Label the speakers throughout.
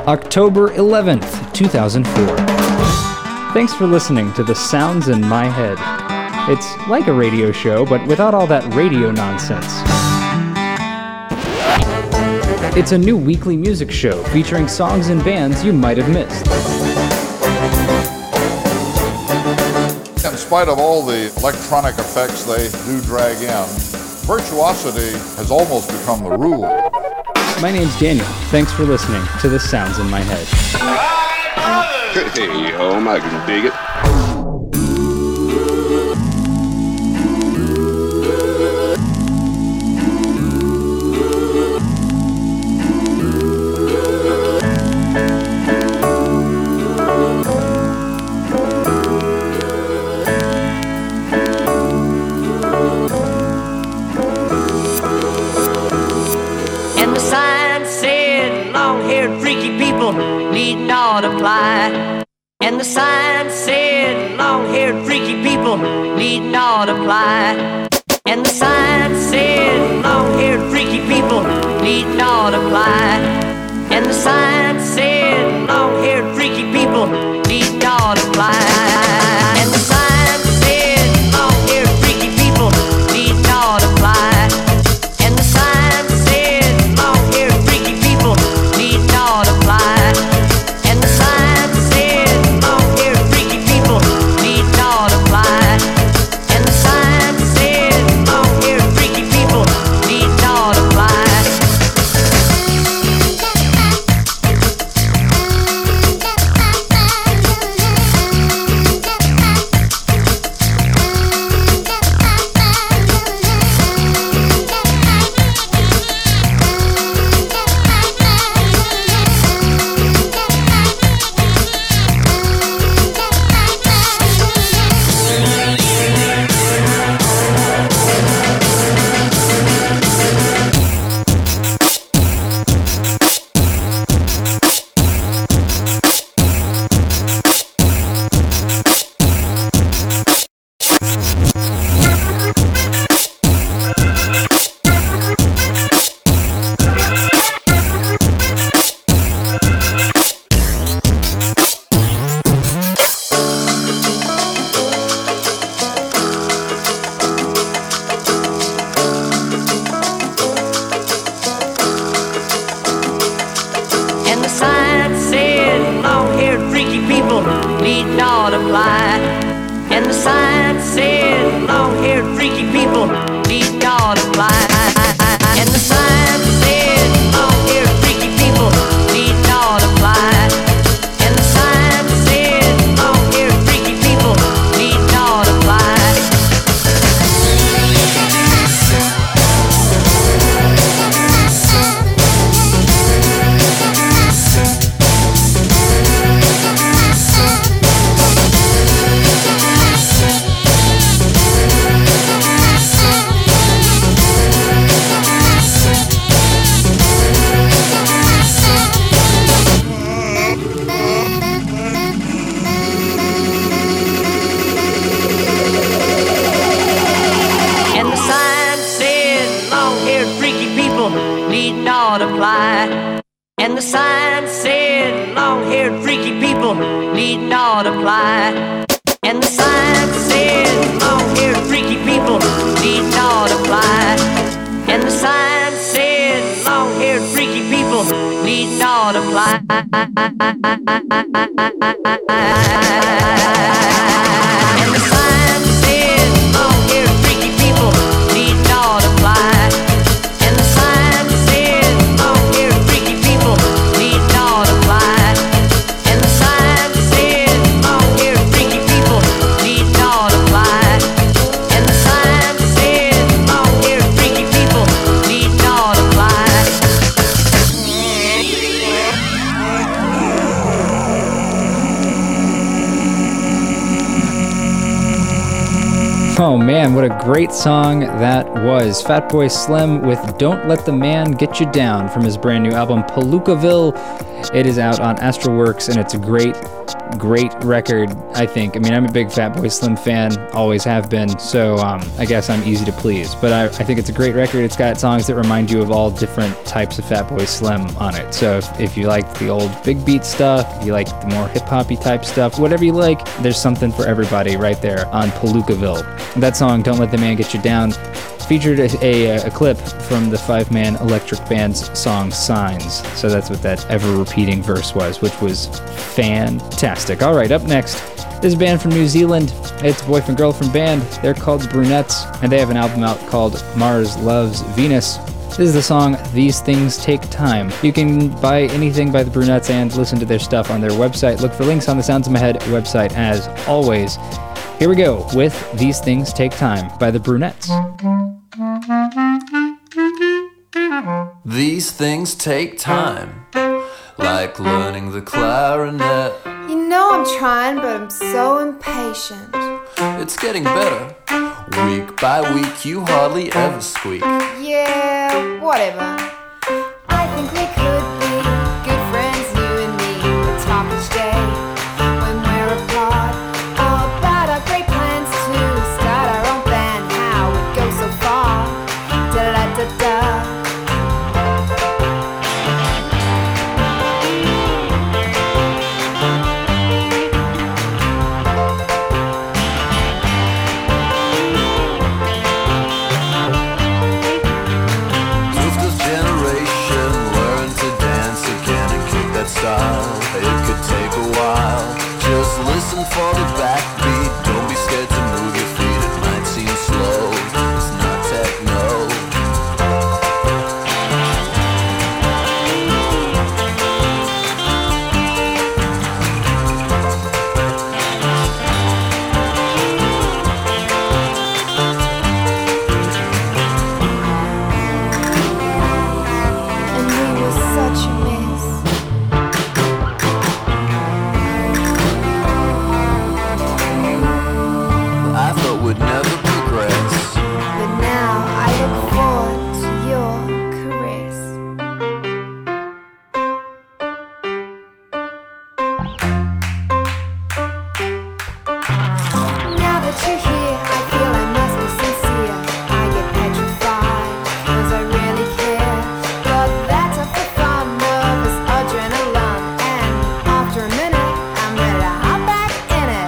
Speaker 1: October 11th, 2004. Thanks for listening to The Sounds in My Head. It's like a radio show, but without all that radio nonsense. It's a new weekly music show featuring songs and bands you might have missed.
Speaker 2: In spite of all the electronic effects they do drag in, virtuosity has almost become the rule.
Speaker 1: My name's Daniel. Thanks for listening to The Sounds in My Head.
Speaker 3: Hey, home, I can dig it.
Speaker 4: Not apply. And the sign said long-haired freaky people need not apply. And the sign said long-haired freaky people need not apply. And the sign said long-haired freaky people need not apply. And the sign said long-haired freaky people need not apply. And the sign said long-haired freaky people need not apply.
Speaker 1: Oh man, what a great song that was. Fatboy Slim with Don't Let the Man Get You Down from his brand new album Palookaville. It is out on Astralwerks and it's a great great record, I think. I mean, I'm a big Fatboy Slim fan, always have been, so I guess I'm easy to please. But I think it's a great record. It's got songs that remind you of all different types of Fatboy Slim on it. So if you like the old big beat stuff, if you like the more hip-hoppy type stuff, whatever you like, there's something for everybody right there on Palookaville. That song, Don't Let the Man Get You Down, featured a clip from the five-man Electric Band's song Signs. So that's what that ever-repeating verse was, which was fantastic. All right, up next, this is a band from New Zealand. It's a boyfriend-girlfriend band. They're called the Brunettes, and they have an album out called Mars Loves Venus. This is the song These Things Take Time. You can buy anything by the Brunettes and listen to their stuff on their website. Look for links on the Sounds in My Head website as always. Here we go with These Things Take Time by the Brunettes.
Speaker 3: These things take time, like learning the clarinet.
Speaker 5: You know I'm trying, but I'm so impatient.
Speaker 3: It's getting better. Week by week, you hardly ever squeak.
Speaker 5: Yeah, whatever. I think we could be good friends, you and me. We talk each day when we're apart about our great plans to start our own band. How it goes so far. Da-da-da-da.
Speaker 3: It could take a while. Just listen for the backbeat. Don't be scared to move your feet. It might seem slow. It's not techno.
Speaker 5: And we were such a mess.
Speaker 3: Would never progress.
Speaker 5: But now I look forward to your caress. Now that you're here, I feel I must be sincere. I get petrified, 'cause I really care. But that's up for fun, nervous adrenaline. And after a minute, I'm ready to hop back in it.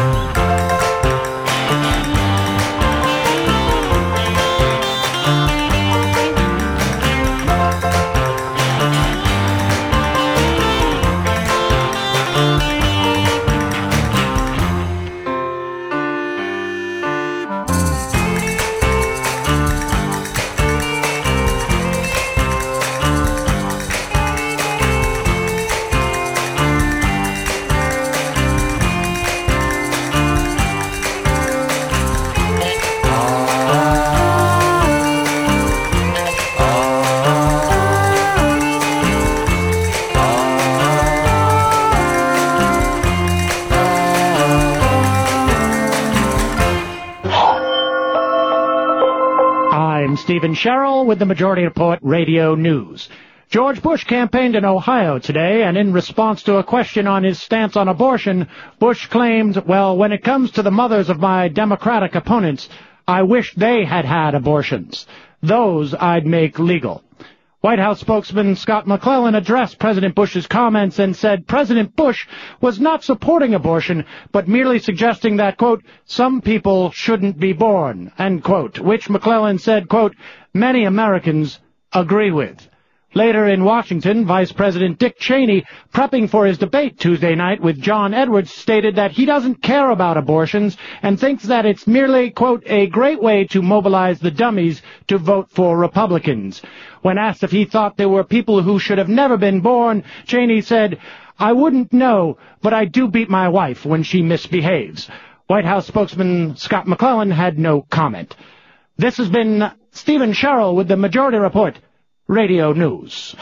Speaker 6: Stephen Sherrill with the Majority Report Radio News. George Bush campaigned in Ohio today, and in response to a question on his stance on abortion, Bush claimed, well, when it comes to the mothers of my Democratic opponents, I wish they had had abortions. Those I'd make legal. White House spokesman Scott McClellan addressed President Bush's comments and said President Bush was not supporting abortion, but merely suggesting that, quote, some people shouldn't be born, end quote, which McClellan said, quote, many Americans agree with. Later in Washington, Vice President Dick Cheney, prepping for his debate Tuesday night with John Edwards, stated that he doesn't care about abortions and thinks that it's merely, quote, a great way to mobilize the dummies to vote for Republicans. When asked if he thought there were people who should have never been born, Cheney said, I wouldn't know, but I do beat my wife when she misbehaves. White House spokesman Scott McClellan had no comment. This has been Stephen Sherrill with the Majority Report Radio News.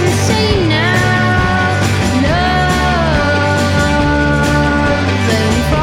Speaker 7: From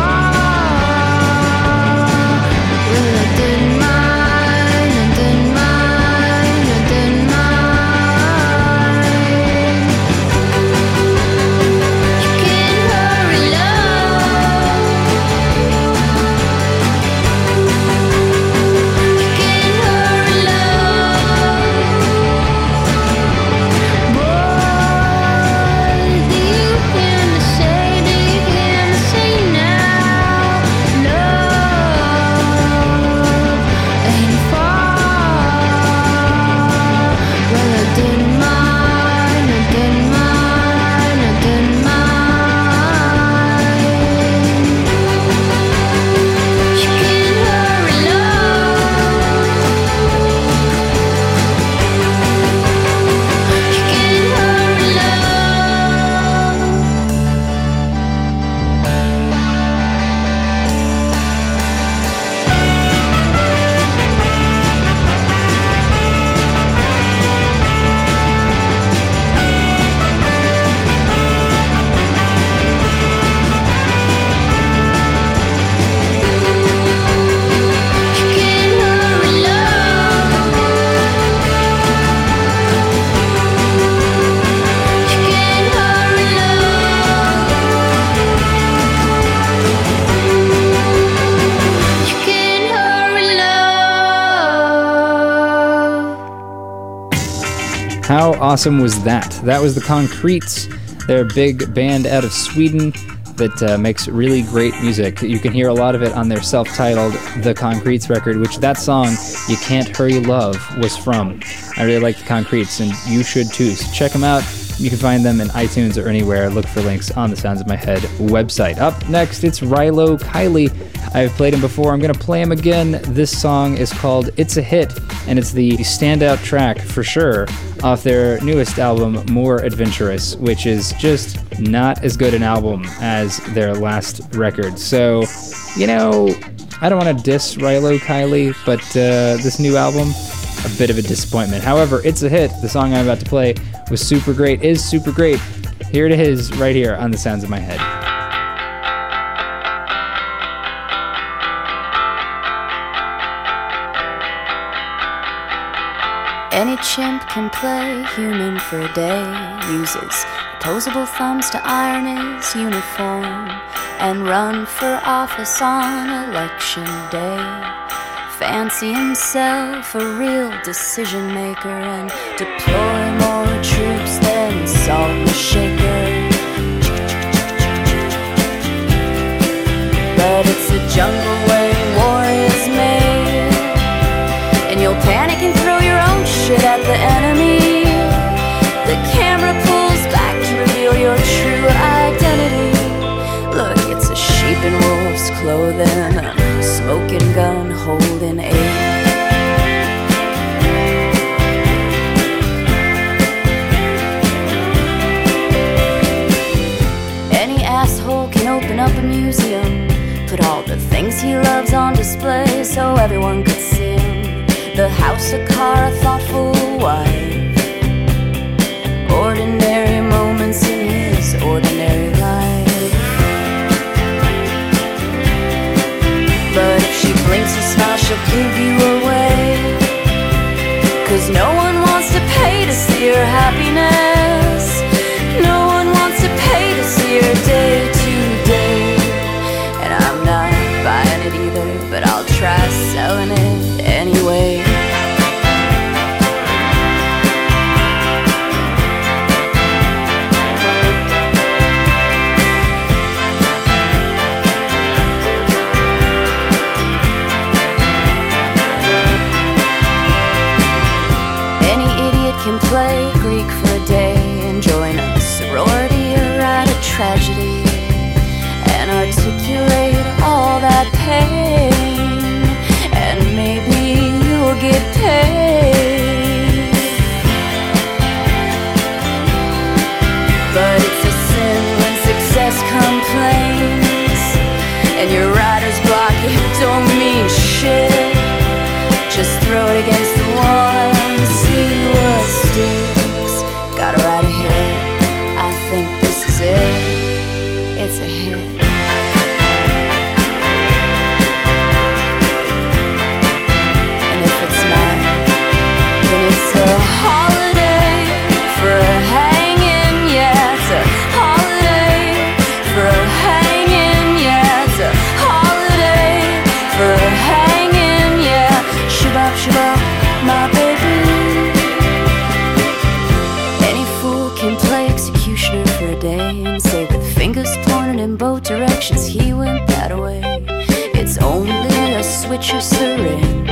Speaker 1: How awesome was that? That was the Concretes. They're a big band out of Sweden that makes really great music. You can hear a lot of it on their self-titled The Concretes record, which that song, You Can't Hurry Love, was from. I really like the Concretes, and you should too. So check them out. You can find them in iTunes or anywhere. Look for links on the Sounds of My Head website. Up next, it's Rilo Kiley. I've played him before. I'm going to play him again. This song is called It's a Hit, and it's the standout track for sure off their newest album, More Adventurous, which is just not as good an album as their last record. So, you know, I don't want to diss Rilo Kiley, but this new album, a bit of a disappointment. However, it's a hit. The song I'm about to play was super great, is super great. Here it is, right here on the Sounds of My Head.
Speaker 7: Any chimp can play human for a day, uses opposable thumbs to iron his uniform, and run for office on election day. Fancy himself a real decision maker and deploy more troops than Salt and Shaker. But it's a jungle where war is made, and you'll panic and throw your own shit at the enemy. The camera pulls back to reveal your true identity. Look, it's a sheep in wolf's clothing, a smoking gun holding aim. Any asshole can open up a museum, put all the things he loves on display so everyone could see him. The house, a car, a thoughtful wife, ordinary moments in his ordinary life. But if she blinks a smile, she'll give you away, 'cause no one wants to pay to see her happiness. No one wants to pay to see her day to day. And I'm not buying it either, but I'll try selling it anyway. Can play Greek for a day and join a sorority or write a tragedy and articulate all that pain, and maybe you'll get paid. But it's a sin when success complains and your writer's block, it don't mean shit. Just throw it against the wall and see what sticks. Gotta write a hit, I think this is it. It's a hit. And if it's not, then it's a holiday for a hanging, yeah. It's a holiday for a hanging, yeah. It's a holiday for a hanging, yeah. Shabab, shabab, my baby. Any fool can play executioner for a day and say with fingers pointed in both directions he went that way. It's only a switch or syringe,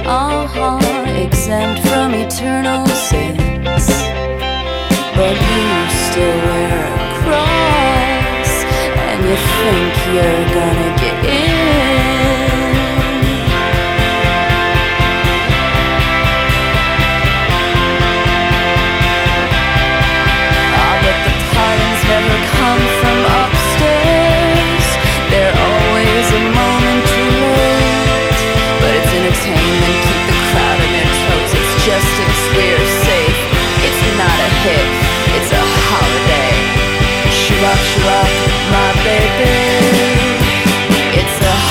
Speaker 7: exempt from eternal sins. But you still wear a cross, and you think you're gonna get in. Never come from upstairs. They're always a moment too late. But it's entertainment, keep the crowd on their toes. It's justice, we're safe. It's not a hit, it's a holiday. Shabbat, shabbat, my baby. It's a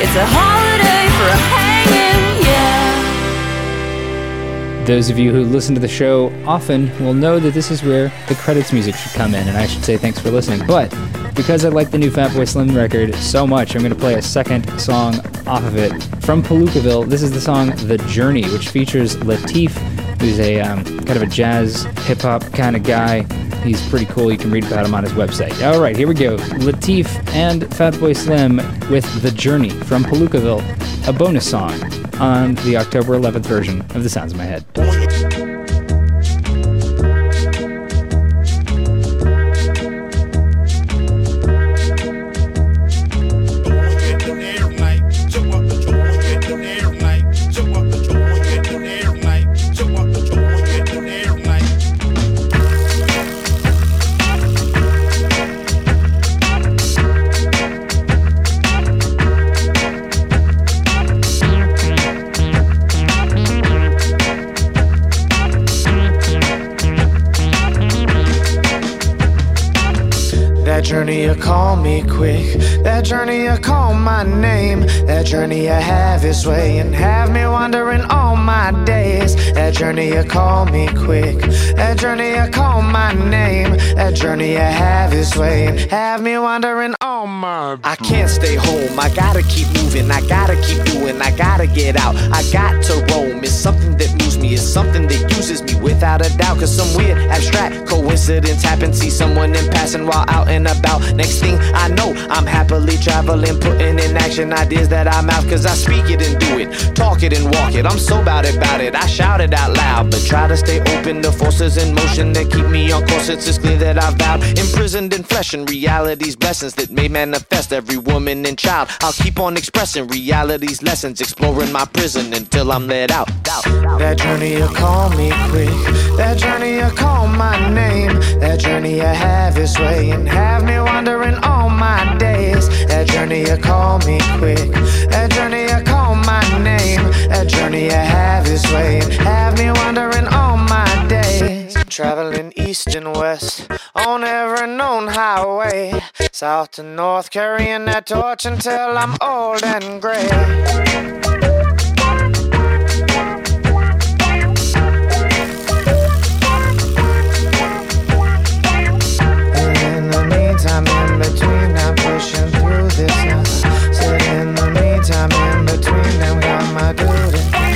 Speaker 7: It's a holiday for a hanging, yeah.
Speaker 1: Those of you who listen to the show often will know that this is where the credits music should come in, and I should say thanks for listening. But because I like the new Fatboy Slim record so much, I'm going to play a second song off of it from Palookaville. This is the song The Journey, which features Lateef, who's a kind of a jazz, hip-hop kind of guy. He's pretty cool. You can read about him on his website. All right, here we go. Lateef and Fatboy Slim with The Journey from Palookaville, a bonus song on the October 11th version of The Sounds of My Head.
Speaker 8: That journey you call me quick, that journey you call my name, that journey you have its way and have me wandering all my days. That journey you call me quick, that journey you call my name, that journey you have its way and have me wandering all my days. I can't stay home, I gotta keep moving, I gotta keep doing, I gotta get out, I got to roam. It's something that moves me, it's something that uses me without a doubt. Cause some weird abstract coincidence happened, see someone in passing while out and about. Next thing I know, I'm happily traveling, putting in action ideas that I mouth. Cause I speak it and do it, talk it and walk it. I'm so about it, I shout it out loud. But try to stay open to forces in motion that keep me on course. It's clear that I've vowed, imprisoned in flesh and reality's blessings that may manifest every woman and child. I'll keep on expressing reality's lessons, exploring my prison until I'm let out. That journey you call me quick, that journey you call my name, that journey you have its way and have me wandering all my days. That journey you call me quick, that journey you call my name, that journey you have its way and have me wandering all my days. Traveling east and west on every known highway, south to north, carrying that torch until I'm old and gray. I'm in between, I'm pushing through this now. Said in the meantime, in between them, got my duty.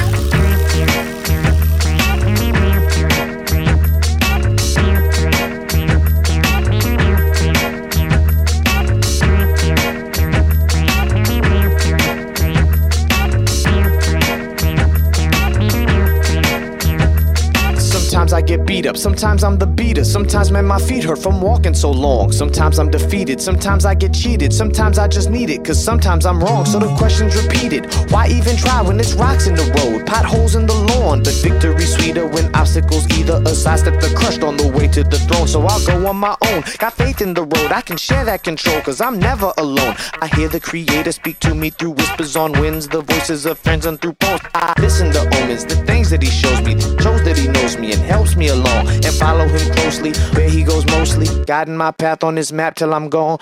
Speaker 8: Sometimes I get beat up, sometimes I'm the beater. Sometimes, man, my feet hurt from walking so long. Sometimes I'm defeated, sometimes I get cheated. Sometimes I just need it, cause sometimes I'm wrong. So the question's repeated, why even try when it's rocks in the road, potholes in the lawn? But victory's sweeter when obstacles either sidestep the crushed on the way to the throne. So I'll go on my own, got faith in the road, I can share that control, cause I'm never alone. I hear the creator speak to me through whispers on winds, the voices of friends and through poems. I listen to omens, the things that he shows me, shows that he knows me and helps me along, and follow him closely where he goes mostly, guiding my path on his map till I'm gone.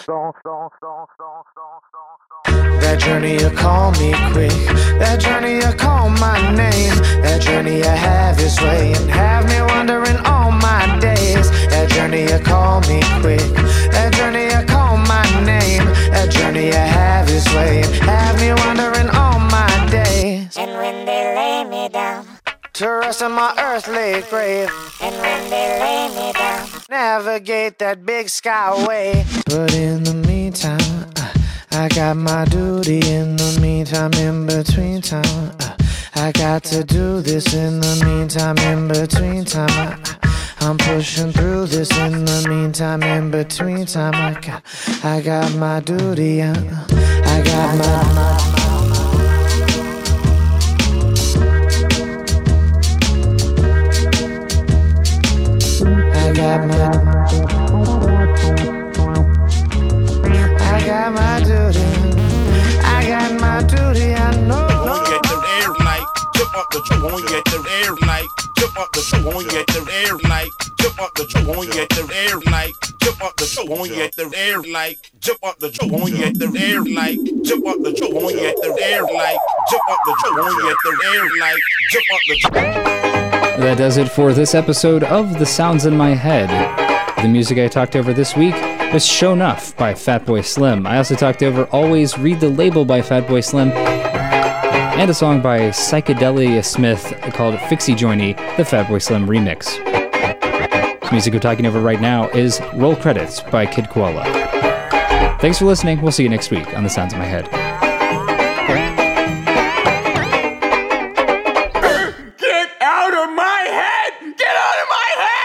Speaker 8: That journey you call me quick, that journey you call my name, that journey you have its way and have me wandering all my days. That journey you call me quick, that journey you call my name, that journey you have its way and have me wandering all my days.
Speaker 9: And when they lay me down
Speaker 8: to rest in my earthly grave,
Speaker 9: and when they lay me down,
Speaker 8: navigate that big skyway. But in the meantime, I got my duty. In the meantime, in between time, I got to do this. In the meantime, in between time, I'm pushing through this. In the meantime, in between time, I got my duty. I got my I got my duty. I got my duty. I know.
Speaker 10: Won't get the air night. Jump up the won't get the air night. Jump up the won't get the air night. jump up the jump on you at the air like, jump up the jump on you at the air like, jump up the jump on you at the air like, jump up the jump on you at the air like, jump up the jump on you at the air like, jump up the jump.
Speaker 1: That does it for this episode of The Sounds in My Head. The music I talked over this week was Show Nuff by Fatboy Slim. I also talked over Always Read the Label by Fatboy Slim, and a song by Psychedelia Smith called Fixie Joiny, the Fatboy Slim remix. The music we're talking over right now is Roll Credits by Kid Koala. Thanks for listening. We'll see you next week on The Sounds in My Head.
Speaker 11: Get out of my head! Get out of my head!